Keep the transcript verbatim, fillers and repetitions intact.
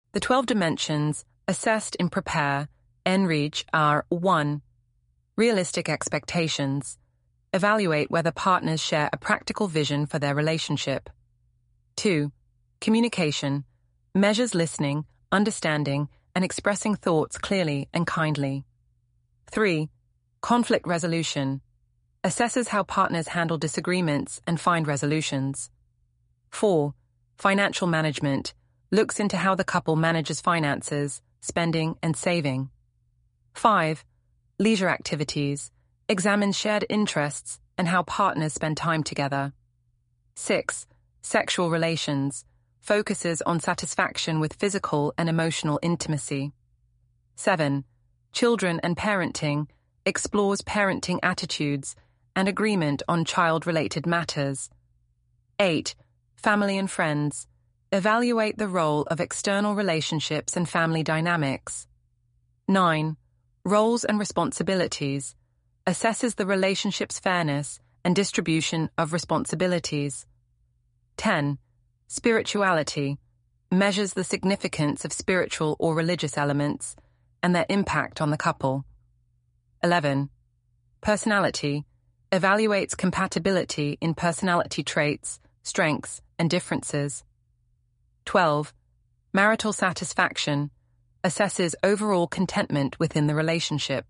The twelve dimensions assessed in Prepare N REACH are one. Realistic expectations. Evaluate whether partners share a practical vision for their relationship. two. Communication. Measures listening, understanding, and expressing thoughts clearly and kindly. three. Conflict resolution. Assesses how partners handle disagreements and find resolutions. four. Financial management. Looks into how the couple manages finances, spending, and saving. five. Leisure activities. Examines shared interests and how partners spend time together. six. Sexual relations. Focuses on satisfaction with physical and emotional intimacy. seven. Children and parenting. Explores parenting attitudes and agreement on child-related matters. eight. Family and friends. Evaluate the role of external relationships and family dynamics. nine. Roles and responsibilities. Assesses the relationship's fairness and distribution of responsibilities. ten. Spirituality. Measures the significance of spiritual or religious elements and their impact on the couple. eleven. Personality. Evaluates compatibility in personality traits, strengths, and differences. twelve. Marital satisfaction. Assesses overall contentment within the relationship.